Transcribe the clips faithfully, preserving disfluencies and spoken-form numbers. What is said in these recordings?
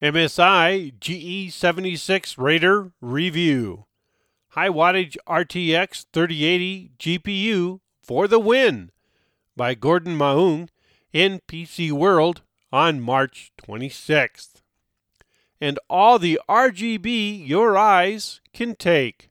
M S I G E seventy-six Raider Review. High Wattage R T X thirty eighty G P U for the win by Gordon Maung in P C World on March twenty-sixth. And all the R G B your eyes can take.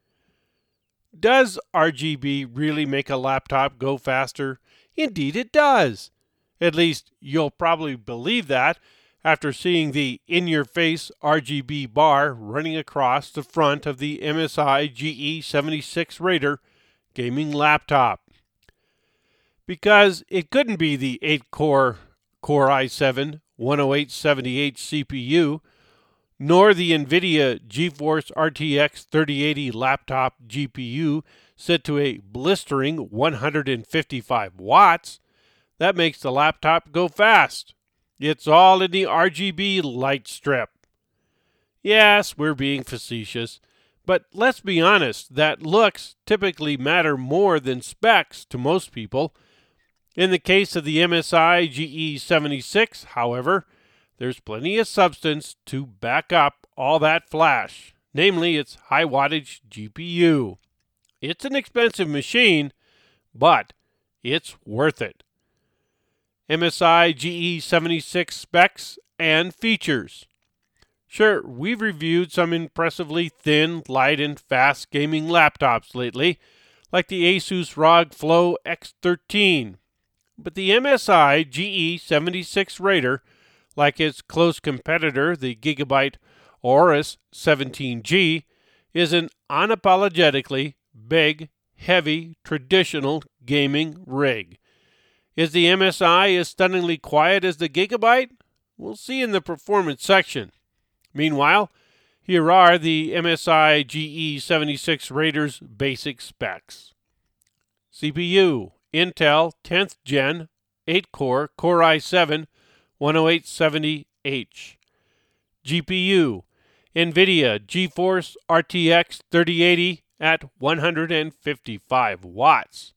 Does R G B really make a laptop go faster? Indeed it does. At least you'll probably believe that after seeing the in-your-face R G B bar running across the front of the M S I G E seventy-six Raider gaming laptop. Because it couldn't be the eight core Core i seven one oh eight seventy H C P U, nor the NVIDIA GeForce R T X thirty eighty laptop G P U set to a blistering one hundred fifty-five watts, that makes the laptop go fast. It's all in the R G B light strip. Yes, we're being facetious, but let's be honest, that looks typically matter more than specs to most people. In the case of the M S I G E seventy-six, however, there's plenty of substance to back up all that flash, namely its high wattage G P U. It's an expensive machine, but it's worth it. M S I G E seventy-six specs and features. Sure, we've reviewed some impressively thin, light, and fast gaming laptops lately, like the Asus R O G Flow X thirteen. But the M S I G E seventy-six Raider, like its close competitor, the Gigabyte Aorus seventeen G, is an unapologetically big, heavy, traditional gaming rig. Is the M S I as stunningly quiet as the Gigabyte? We'll see in the performance section. Meanwhile, here are the M S I G E seventy-six Raider's basic specs. C P U, Intel tenth Gen, eight core Core i seven one oh eight seventy H. G P U, NVIDIA GeForce R T X thirty eighty at one hundred fifty-five watts.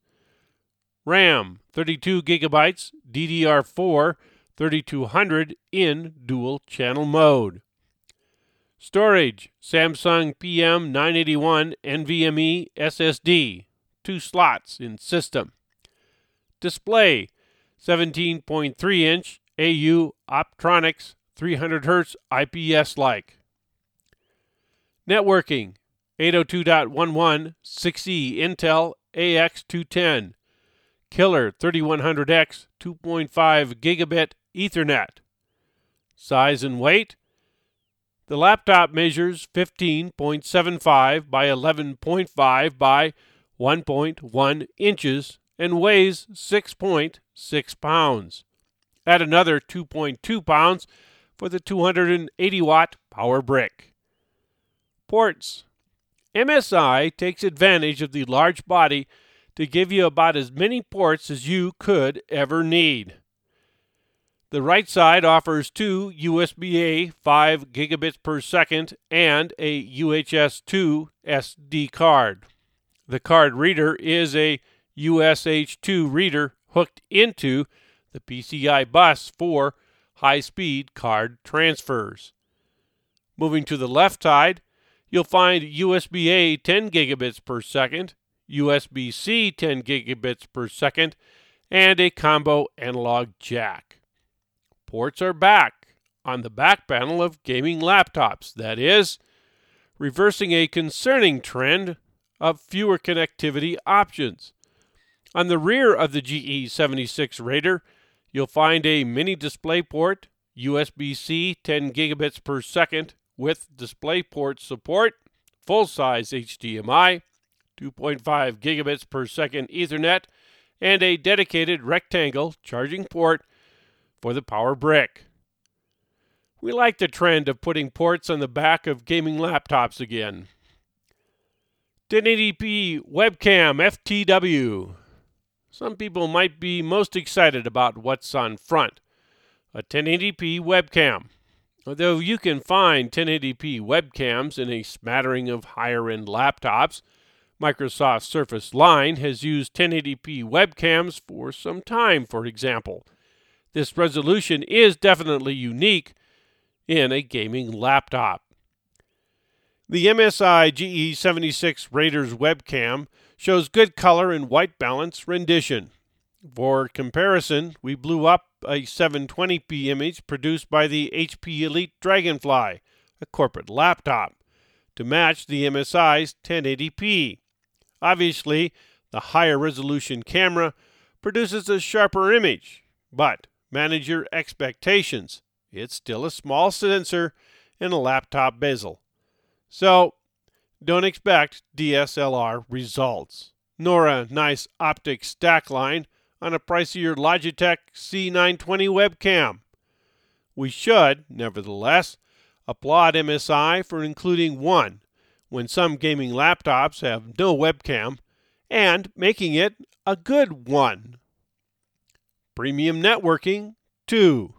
RAM, thirty-two gigabytes, D D R four, thirty-two hundred in dual channel mode. Storage, Samsung P M nine eighty-one NVMe S S D, two slots in system. Display, seventeen point three inch A U Optronics three hundred hertz I P S-like. Networking, eight oh two dot eleven six E Intel A X two ten. Killer thirty-one hundred X two point five gigabit Ethernet. Size and weight. The laptop measures fifteen point seven five by eleven point five by one point one inches and weighs six point six pounds. Add another two point two pounds for the two hundred eighty watt power brick. Ports. M S I takes advantage of the large body to give you about as many ports as you could ever need. The right side offers two U S B A five gigabits per second and a U H S two S D card. The card reader is a U S H two reader hooked into the P C I bus for high-speed card transfers. Moving to the left side, you'll find U S B A ten gigabits per second, U S B C ten gigabits per second, and a combo analog jack. Ports are back on the back panel of gaming laptops, that is, reversing a concerning trend of fewer connectivity options. On the rear of the G E seventy-six Raider, you'll find a mini DisplayPort, U S B C ten gigabits per second with DisplayPort support, full-size H D M I, two point five gigabits per second Ethernet, and a dedicated rectangle charging port for the power brick. We like the trend of putting ports on the back of gaming laptops again. ten eighty p webcam F T W. Some people might be most excited about what's on front. A ten eighty p webcam. Although you can find ten eighty p webcams in a smattering of higher-end laptops, Microsoft's Surface line has used ten eighty p webcams for some time, for example. This resolution is definitely unique. in a gaming laptop. The M S I G E seventy-six Raiders webcam shows good color and white balance rendition. For comparison, we blew up a seven twenty p image produced by the H P Elite Dragonfly, a corporate laptop, to match the M S I's ten eighty p. Obviously, the higher resolution camera produces a sharper image, but manage your expectations. It's still a small sensor and a laptop bezel. So, don't expect D S L R results, nor a nice optic stack line on a pricier Logitech C nine twenty webcam. We should, nevertheless, applaud M S I for including one when some gaming laptops have no webcam, and making it a good one. Premium networking, two.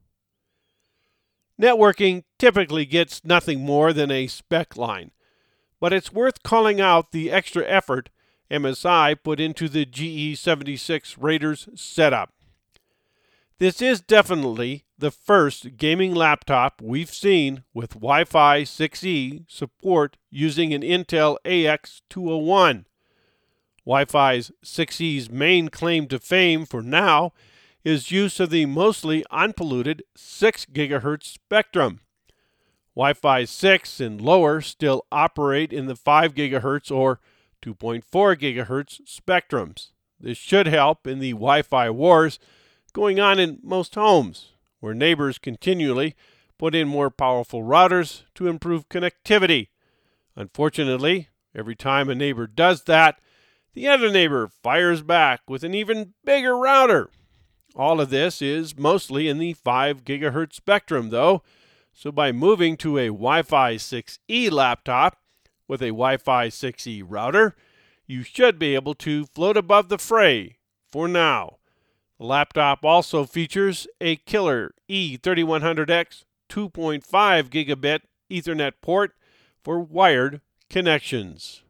Networking typically gets nothing more than a spec line, but it's worth calling out the extra effort M S I put into the G E seventy-six Raiders setup. This is definitely the first gaming laptop we've seen with Wi-Fi six E support using an Intel A X two oh one. Wi-Fi six E's main claim to fame for now is use of the mostly unpolluted six gigahertz spectrum. Wi-Fi six and lower still operate in the five gigahertz or two point four gigahertz spectrums. This should help in the Wi-Fi wars going on in most homes, where neighbors continually put in more powerful routers to improve connectivity. Unfortunately, every time a neighbor does that, the other neighbor fires back with an even bigger router. All of this is mostly in the five gigahertz spectrum, though, so by moving to a Wi-Fi six E laptop with a Wi-Fi six E router, you should be able to float above the fray for now. The laptop also features a killer E thirty-one hundred X two point five gigabit Ethernet port for wired connections.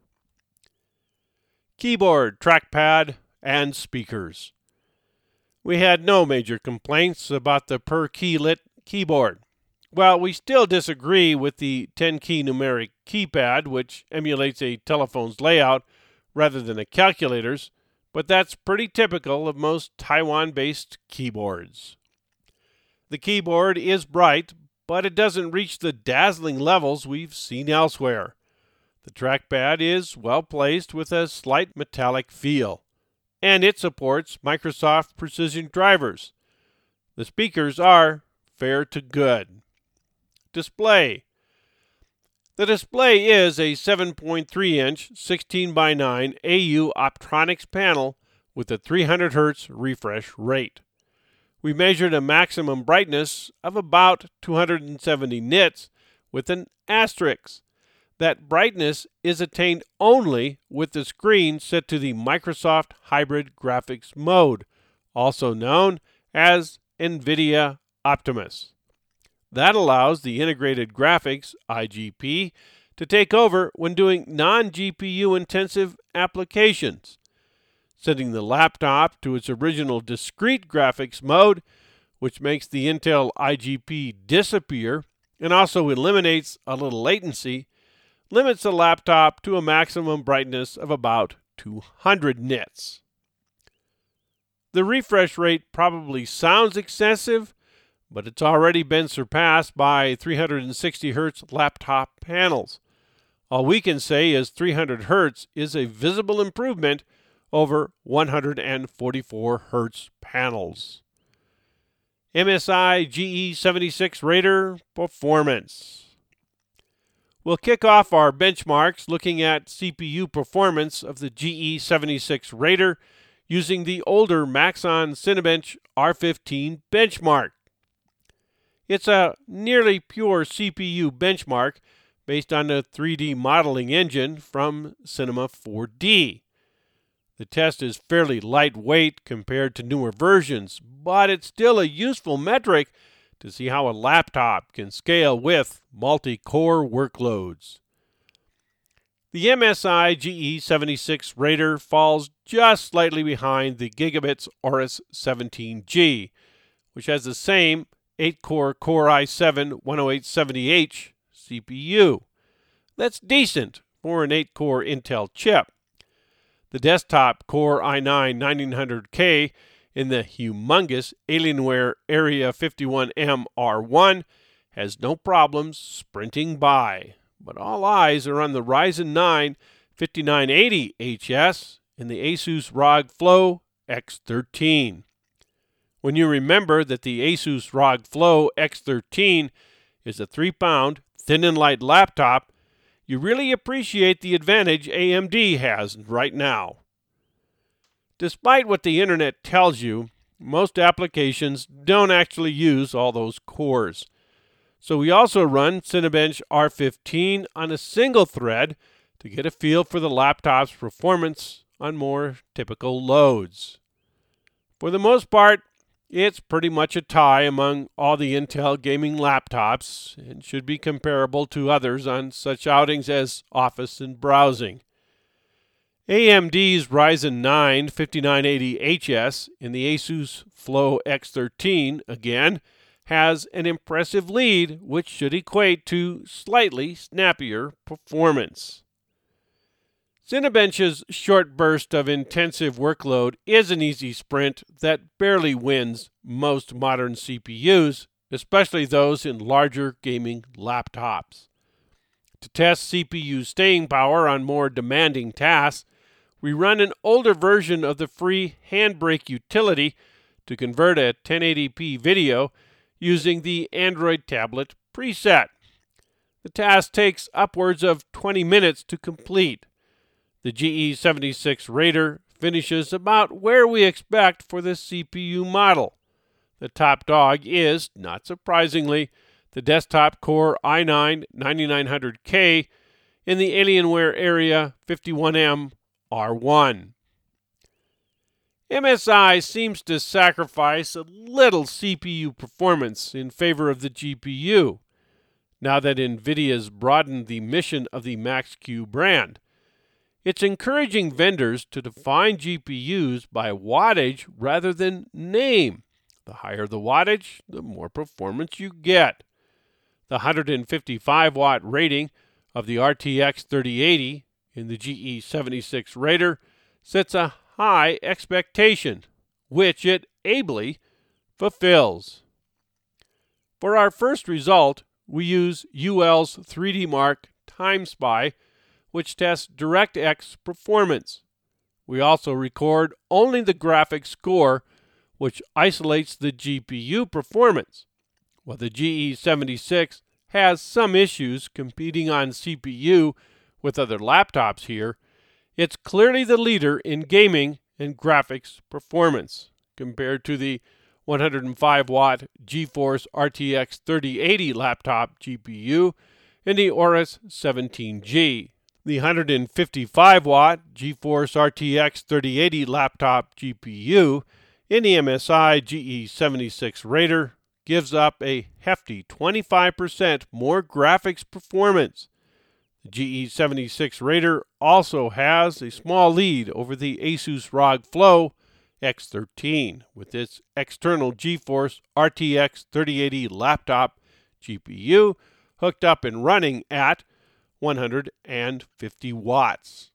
Keyboard, trackpad, and speakers. We had no major complaints about the per-keylit keyboard. While we still disagree with the ten-key numeric keypad, which emulates a telephone's layout rather than a calculator's, but that's pretty typical of most Taiwan-based keyboards. The keyboard is bright, but it doesn't reach the dazzling levels we've seen elsewhere. The trackpad is well placed with a slight metallic feel, and it supports Microsoft Precision drivers. The speakers are fair to good. Display. The display is a seven point three inch sixteen by nine A U Optronics panel with a three hundred hertz refresh rate. We measured a maximum brightness of about two hundred seventy nits with an asterisk. That brightness is attained only with the screen set to the Microsoft Hybrid Graphics mode, also known as NVIDIA Optimus. That allows the integrated graphics, I G P, to take over when doing non-G P U intensive applications, setting the laptop to its original discrete graphics mode, which makes the Intel I G P disappear and also eliminates a little latency, limits the laptop to a maximum brightness of about two hundred nits. The refresh rate probably sounds excessive, but it's already been surpassed by three hundred sixty hertz laptop panels. All we can say is three hundred hertz is a visible improvement over one hundred forty-four hertz panels. M S I G E seventy-six Raider Performance. We'll kick off our benchmarks looking at C P U performance of the G E seventy-six Raider using the older Maxon Cinebench R fifteen benchmark. It's a nearly pure C P U benchmark based on the three D modeling engine from Cinema four D. The test is fairly lightweight compared to newer versions, but it's still a useful metric to see how a laptop can scale with multi-core workloads. The M S I G E seventy-six Raider falls just slightly behind the Gigabits Aorus seventeen G, which has the same eight core Core i seven one oh eight seventy H C P U. That's decent for an eight core Intel chip. The desktop Core i nine ninety-nine hundred K in the humongous Alienware Area fifty-one M R one has no problems sprinting by, but all eyes are on the Ryzen nine fifty-nine eighty H S and the Asus R O G Flow X thirteen. When you remember that the Asus R O G Flow X thirteen is a three pound, thin and light laptop, you really appreciate the advantage A M D has right now. Despite what the internet tells you, most applications don't actually use all those cores. So we also run Cinebench R fifteen on a single thread to get a feel for the laptop's performance on more typical loads. For the most part, it's pretty much a tie among all the Intel gaming laptops and should be comparable to others on such outings as office and browsing. A M D's Ryzen nine fifty-nine eighty H S in the Asus Flow X thirteen, again, has an impressive lead which should equate to slightly snappier performance. Cinebench's short burst of intensive workload is an easy sprint that barely wins most modern C P Us, especially those in larger gaming laptops. To test C P U staying power on more demanding tasks, we run an older version of the free Handbrake utility to convert a ten eighty p video using the Android tablet preset. The task takes upwards of twenty minutes to complete. The G E seventy-six Raider finishes about where we expect for this C P U model. The top dog is, not surprisingly, the desktop Core i nine ninety-nine hundred K in the Alienware Area fifty-one M R one. M S I seems to sacrifice a little C P U performance in favor of the G P U, now that NVIDIA's broadened the mission of the Max-Q brand. It's encouraging vendors to define G P Us by wattage rather than name. The higher the wattage, the more performance you get. The one hundred fifty-five watt rating of the R T X thirty eighty in the G E seventy-six Raider sets a high expectation, which it ably fulfills. For our first result, we use U L's three D Mark TimeSpy, which tests DirectX performance. We also record only the graphics score, which isolates the G P U performance. While the G E seventy-six has some issues competing on C P U with other laptops here, it's clearly the leader in gaming and graphics performance compared to the one hundred five watt GeForce R T X thirty eighty laptop G P U and the Aorus seventeen G. The one hundred fifty-five watt GeForce R T X thirty eighty laptop G P U in the M S I G E seventy-six Raider gives up a hefty twenty-five percent more graphics performance. The G E seventy-six Raider also has a small lead over the Asus R O G Flow X thirteen with its external GeForce R T X thirty eighty laptop G P U hooked up and running at one hundred fifty watts.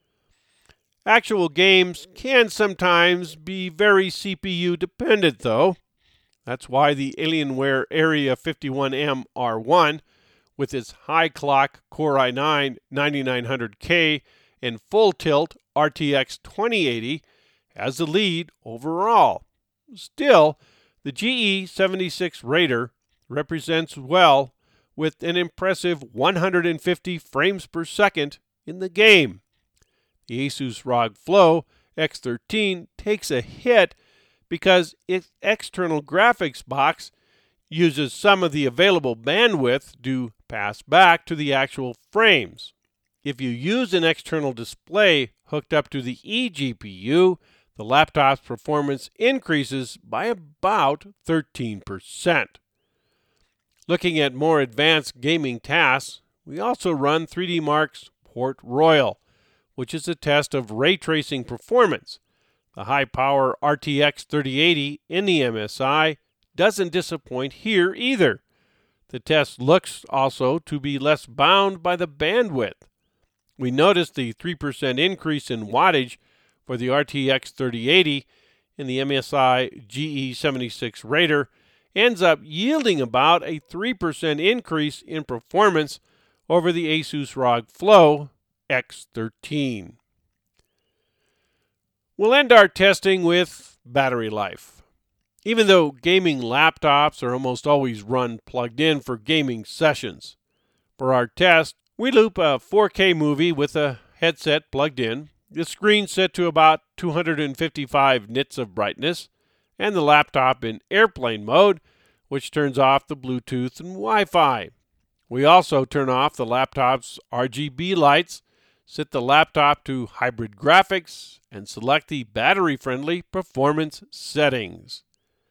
Actual games can sometimes be very C P U dependent though. That's why the Alienware Area fifty-one M R one with its high clock Core i nine ninety-nine hundred K and full tilt R T X twenty eighty has the lead overall. Still, the G E seventy-six Raider represents well with an impressive one hundred fifty frames per second in the game. The Asus R O G Flow X thirteen takes a hit because its external graphics box uses some of the available bandwidth to pass back to the actual frames. If you use an external display hooked up to the eGPU, the laptop's performance increases by about thirteen percent. Looking at more advanced gaming tasks, we also run three D Mark's Port Royal, which is a test of ray tracing performance. The high-power R T X thirty eighty in the M S I doesn't disappoint here either. The test looks also to be less bound by the bandwidth. We noticed the three percent increase in wattage for the R T X thirty eighty in the M S I G E seventy-six Raider ends up yielding about a three percent increase in performance over the Asus R O G Flow X thirteen. We'll end our testing with battery life. Even though gaming laptops are almost always run plugged in for gaming sessions, for our test, we loop a four K movie with a headset plugged in, the screen set to about two hundred fifty-five nits of brightness, and the laptop in airplane mode, which turns off the Bluetooth and Wi-Fi. We also turn off the laptop's R G B lights, set the laptop to hybrid graphics, and select the battery-friendly performance settings.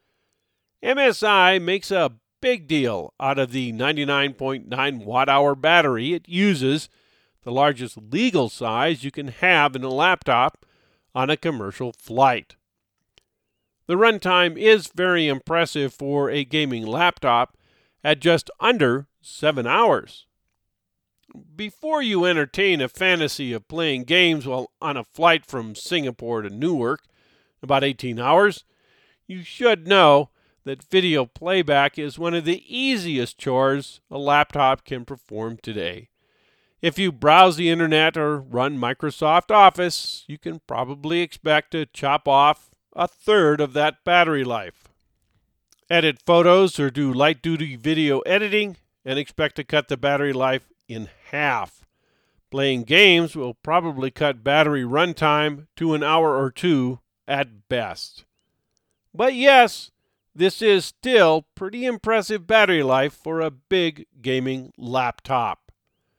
M S I makes a big deal out of the ninety-nine point nine watt hour battery it uses, the largest legal size you can have in a laptop on a commercial flight. The runtime is very impressive for a gaming laptop at just under seven hours. Before you entertain a fantasy of playing games while on a flight from Singapore to Newark, about eighteen hours, you should know that video playback is one of the easiest chores a laptop can perform today. If you browse the internet or run Microsoft Office, you can probably expect to chop off a third of that battery life. Edit photos or do light-duty video editing and expect to cut the battery life in half. Playing games will probably cut battery runtime to an hour or two at best. But yes, this is still pretty impressive battery life for a big gaming laptop.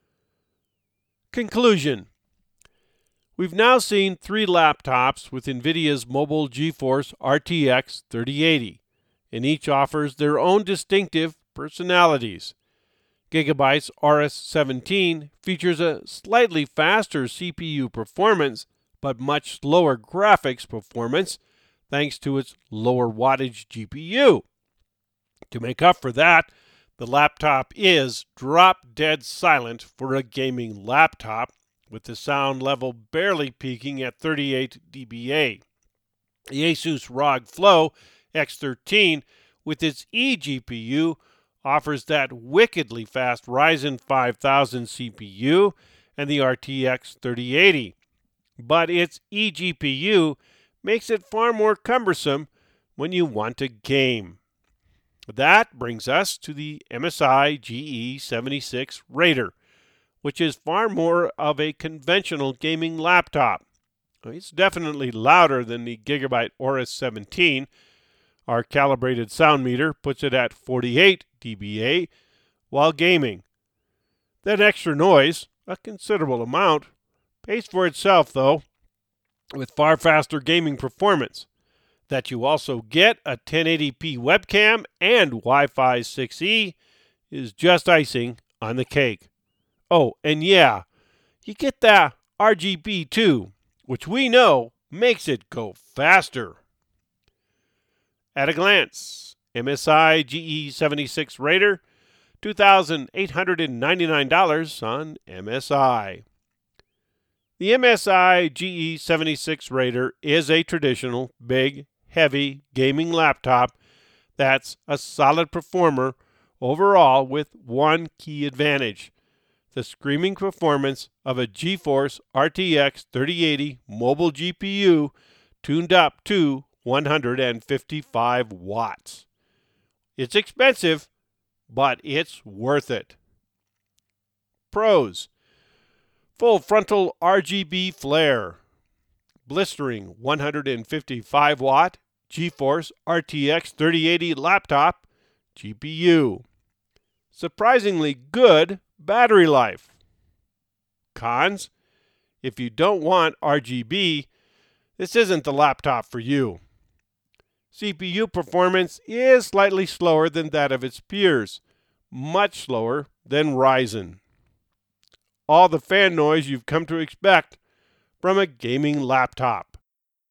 Conclusion. We've now seen three laptops with NVIDIA's mobile GeForce R T X thirty eighty, and each offers their own distinctive personalities. Gigabyte's R S seventeen features a slightly faster C P U performance, but much slower graphics performance, thanks to its lower wattage G P U. To make up for that, the laptop is drop-dead silent for a gaming laptop, with the sound level barely peaking at thirty-eight decibels. The Asus R O G Flow X thirteen, with its eGPU, offers that wickedly fast Ryzen five thousand C P U and the R T X thirty eighty. But its eGPU makes it far more cumbersome when you want to game. That brings us to the M S I G E seventy-six Raider, which is far more of a conventional gaming laptop. It's definitely louder than the Gigabyte R S seventeen. Our calibrated sound meter puts it at forty-eight decibels while gaming. That extra noise, a considerable amount, pays for itself though, with far faster gaming performance. That you also get a ten eighty p webcam and Wi-Fi six E is just icing on the cake. Oh, and yeah, you get that R G B too, which we know makes it go faster. At a glance, M S I G E seventy-six Raider, two thousand eight hundred ninety-nine dollars on M S I. The M S I G E seventy-six Raider is a traditional, big, heavy gaming laptop that's a solid performer overall with one key advantage: the screaming performance of a GeForce R T X thirty eighty mobile G P U tuned up to one hundred fifty-five watts. It's expensive, but it's worth it. Pros: full frontal R G B flare, blistering one hundred fifty-five watt GeForce R T X thirty eighty laptop G P U, surprisingly good battery life. Cons: if you don't want R G B, this isn't the laptop for you. C P U performance is slightly slower than that of its peers, much slower than Ryzen. All the fan noise you've come to expect from a gaming laptop.